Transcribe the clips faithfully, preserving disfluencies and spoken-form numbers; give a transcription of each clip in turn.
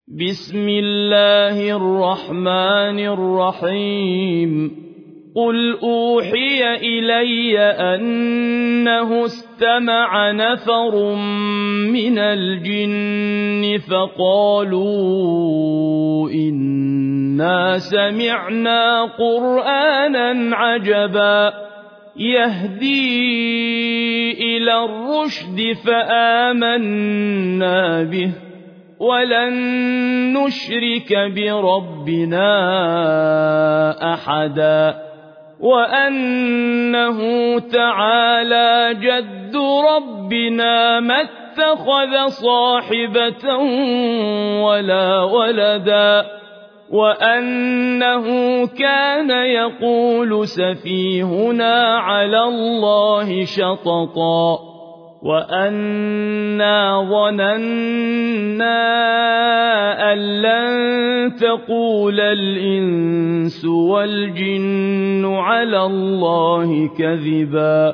بسم الله الرحمن الرحيم قل أوحي إلي أنه استمع نفر من الجن فقالوا إنا سمعنا قرآنا عجبا يهدي إلى الرشد فآمنا به ولن نشرك بربنا أحدا وأنه تعالى جد ربنا ما اتخذ صاحبة ولا ولدا وأنه كان يقول سفيهنا على الله شططا وأنا ظننا أن لن تقول الإنس والجن على الله كذبا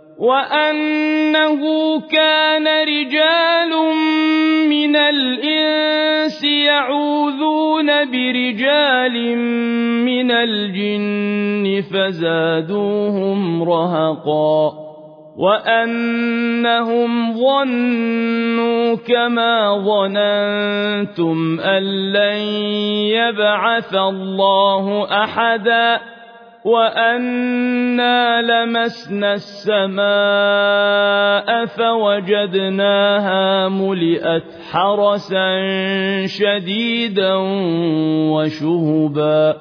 وأنه كان رجال من الإنس يعوذون برجال من الجن فزادوهم رهقا وأنهم ظنوا كما ظننتم أن لن يبعث الله أحدا وأنا لمسنا السماء فوجدناها ملئت حرسا شديدا وشهبا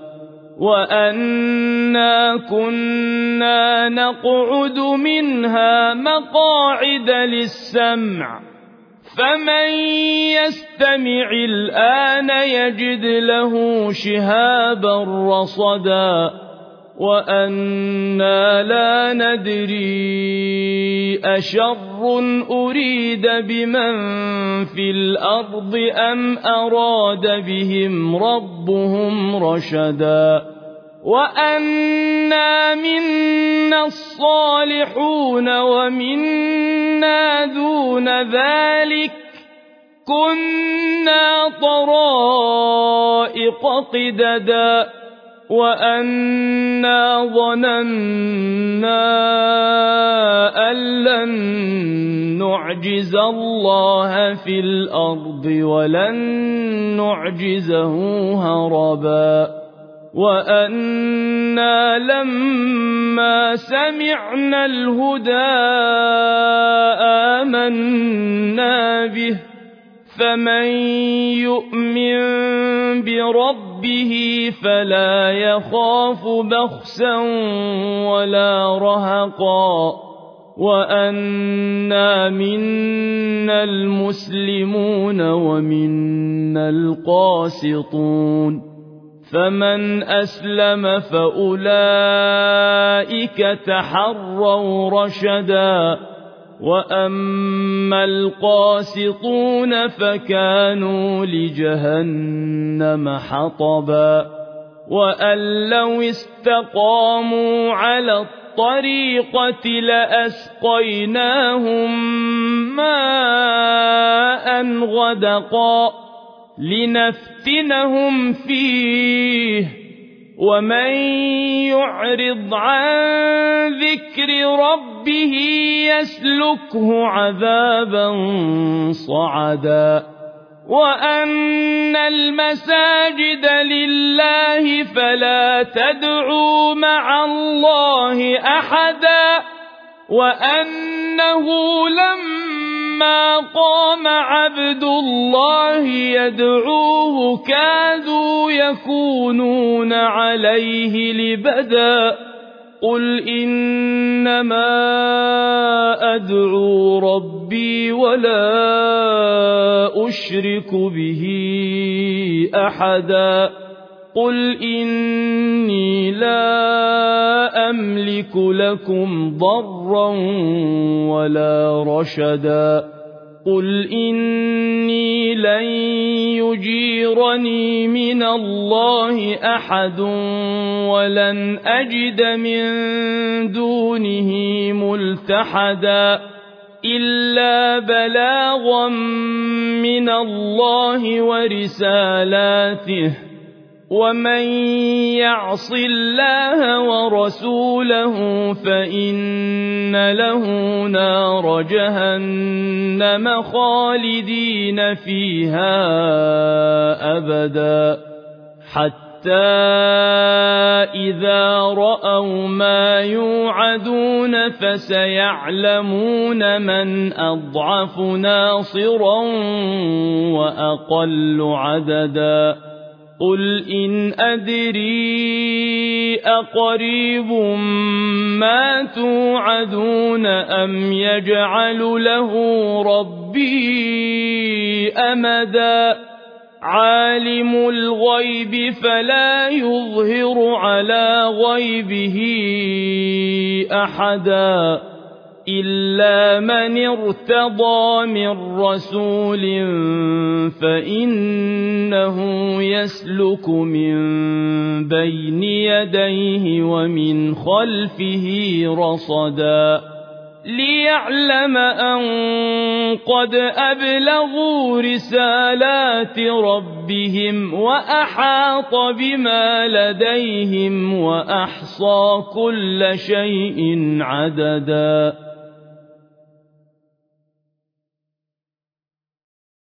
وأنا كنا نقعد منها مقاعد للسمع فمن يستمع الآن يجد له شهابا رصدا وأنا لا ندري أشر أريد بمن في الأرض أم أراد بهم ربهم رشدا وأنا منا الصالحون ومنا دون ذلك كنا طرائق قددا وأنا ظننا أن لن نعجز الله في الأرض ولن نعجزه هربا وأنا لما سمعنا الهدى آمنا به فمن يؤمن بربه فلا يخاف بخسا ولا رهقا وأنا منا المسلمون ومنا القاسطون فمن أسلم فأولئك تحروا رشدا وأما القاسطون فكانوا لجهنم حطبا وأن لو استقاموا على الطريقة لأسقيناهم ماء غدقا لنفتنهم فيه ومن يعرض عن ذكر ربه يسلكه عذابا صعدا وأن المساجد لله فلا تدعوا مع الله أحدا وأنه لما قام عبد الله يدعوه كادوا يكونون عليه لبدا قل إنما أدعو ربي ولا أشرك به أحدا قل إني لا أملك لكم ضرا ولا رشدا قل إني لن يجيرني من الله أحد ولن أجد من دونه ملتحدا إلا بلاغا من الله ورسالاته ومن يعص الله ورسوله فإن له نار جهنم خالدين فيها أبدا حتى إذا رأوا ما يوعدون فسيعلمون من أضعف ناصرا وأقل عددا قل إن أدري أقريب ما توعدون أم يجعل له ربي أمدا عالم الغيب فلا يظهر على غيبه أحدا إلا من ارتضى من رسول فإنه يسلك من بين يديه ومن خلفه رصدا ليعلم أن قد أبلغوا رسالات ربهم وأحاط بما لديهم وأحصى كل شيء عددا